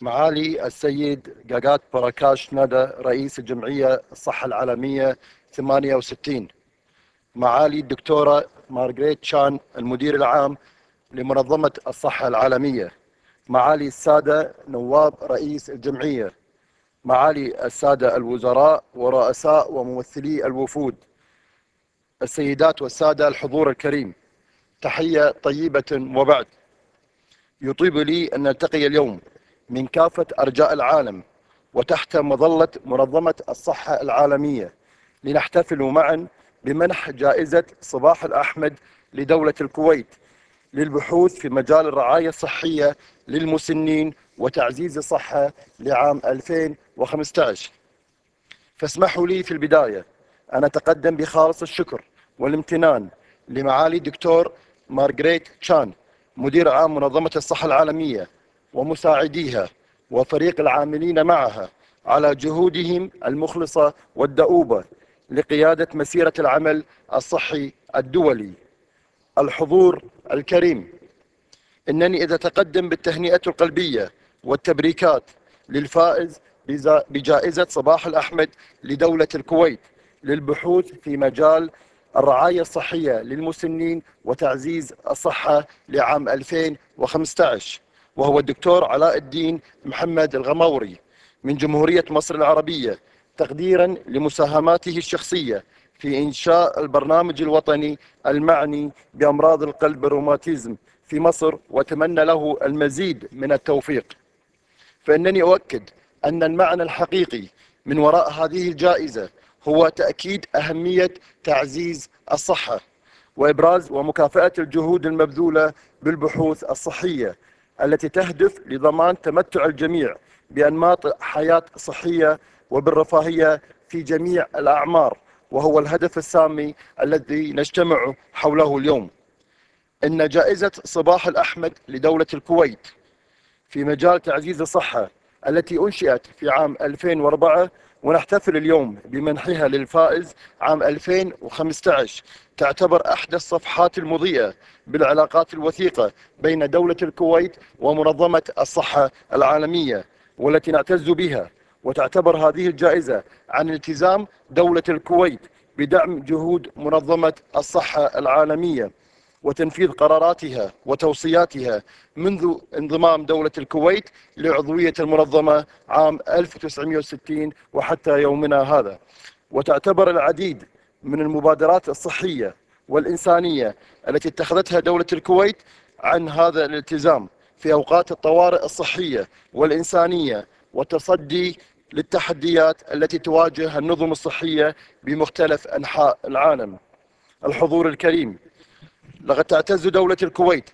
معالي السيد جاجات باراكاش نادا رئيس الجمعية الصحة العالمية 68. معالي الدكتورة مارغريت تشان المدير العام لمنظمة الصحة العالمية. معالي السادة نواب رئيس الجمعية. معالي السادة الوزراء ورؤساء وممثلي الوفود. السيدات والسادة الحضور الكريم، تحية طيبة وبعد. يطيب لي أن نلتقي اليوم من كافة أرجاء العالم وتحت مظلة منظمة الصحة العالمية لنحتفل معا بمنح جائزة صباح الأحمد لدولة الكويت للبحوث في مجال الرعاية الصحية للمسنين وتعزيز الصحة لعام 2015. فاسمحوا لي في البداية أن أتقدم بخالص الشكر والامتنان لمعالي الدكتور مارغريت تشان مدير عام منظمة الصحة العالمية ومساعديها وفريق العاملين معها على جهودهم المخلصة والدؤوبة لقيادة مسيرة العمل الصحي الدولي. الحضور الكريم، إنني إذا تقدم بالتهنئة القلبية والتبريكات للفائز بجائزة صباح الأحمد لدولة الكويت للبحوث في مجال الرعاية الصحية للمسنين وتعزيز الصحة لعام 2015، وهو الدكتور علاء الدين محمد الغموري من جمهورية مصر العربية، تقديرا لمساهماته الشخصية في إنشاء البرنامج الوطني المعني بأمراض القلب الروماتيزم في مصر، وأتمنى له المزيد من التوفيق. فإنني أؤكد أن المعنى الحقيقي من وراء هذه الجائزة هو تأكيد أهمية تعزيز الصحة وإبراز ومكافأة الجهود المبذولة بالبحوث الصحية التي تهدف لضمان تمتع الجميع بأنماط حياة صحية وبالرفاهية في جميع الأعمار، وهو الهدف السامي الذي نجتمع حوله اليوم. إن جائزة صباح الأحمد لدولة الكويت في مجال تعزيز الصحة التي أنشئت في عام 2004 ونحتفل اليوم بمنحها للفائز عام 2015 تعتبر أحدى الصفحات المضيئة بالعلاقات الوثيقة بين دولة الكويت ومنظمة الصحة العالمية، والتي نعتز بها. وتعتبر هذه الجائزة عن التزام دولة الكويت بدعم جهود منظمة الصحة العالمية وتنفيذ قراراتها وتوصياتها منذ انضمام دولة الكويت لعضوية المنظمة عام 1960 وحتى يومنا هذا. وتعتبر العديد من المبادرات الصحية والإنسانية التي اتخذتها دولة الكويت عن هذا الالتزام في أوقات الطوارئ الصحية والإنسانية والتصدي للتحديات التي تواجه النظم الصحية بمختلف أنحاء العالم. الحضور الكريم، لقد تعتز دولة الكويت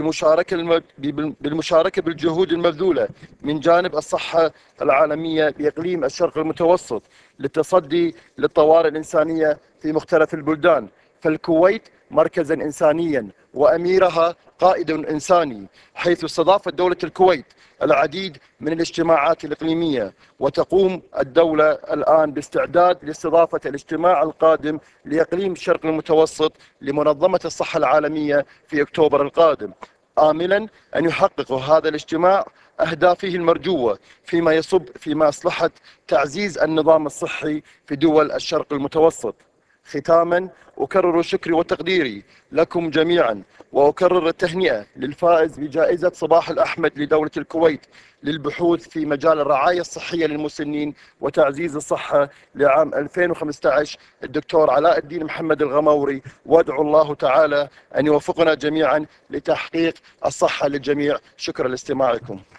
بالمشاركة بالجهود المبذولة من جانب الصحة العالمية بإقليم الشرق المتوسط للتصدي للطوارئ الإنسانية في مختلف البلدان، فالكويت مركزا إنسانيا وأميرها قائد إنساني، حيث استضافت دولة الكويت العديد من الاجتماعات الإقليمية، وتقوم الدولة الآن باستعداد لاستضافة الاجتماع القادم لإقليم الشرق المتوسط لمنظمة الصحة العالمية في أكتوبر القادم، آملا أن يحقق هذا الاجتماع أهدافه المرجوة فيما يصب في مصلحة تعزيز النظام الصحي في دول الشرق المتوسط. ختاما، أكرر شكري وتقديري لكم جميعا، وأكرر التهنئة للفائز بجائزة صباح الأحمد لدولة الكويت للبحوث في مجال الرعاية الصحية للمسنين وتعزيز الصحة لعام 2015 الدكتور علاء الدين محمد الغموري، وادعو الله تعالى أن يوفقنا جميعا لتحقيق الصحة للجميع. شكرا لاستماعكم.